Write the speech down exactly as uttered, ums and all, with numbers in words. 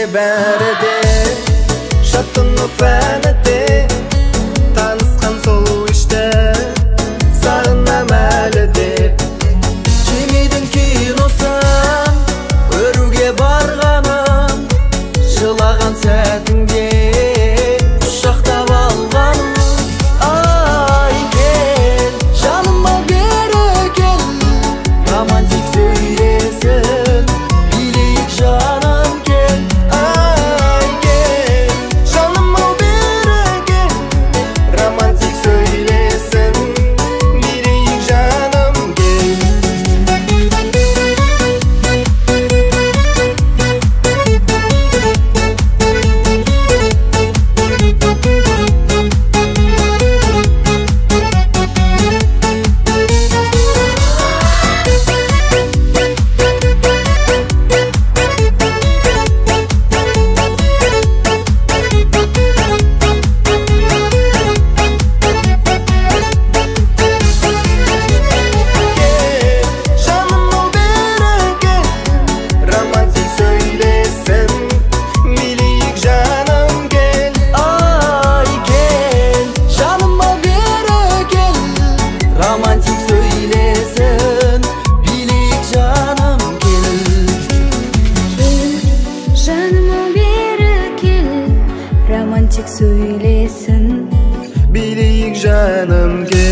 бәрі де шаттанып әні де танысқан сол ішті сағынам әлі деп жемейдің киносын көруге барғаным жылаған сәтіңде құшақтап алғаным ай кел жаныма бері кел романтик сөйлесін билейік жаным кел ай кел жаныма бері кел романтик сөйлесін билейік жаным кел романтик сөйлесін билейік жаным кел жаныма бері кел романтик сөйлесін билейік жаным кел